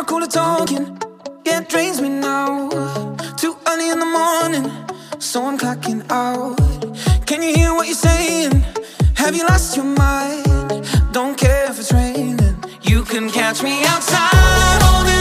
water cooler talking, yeah, it drains me now. Too early in the morning, so I'm clocking out. Can you hear what you're saying? Have you lost your mind? Don't care if it's raining, you can catch me outside.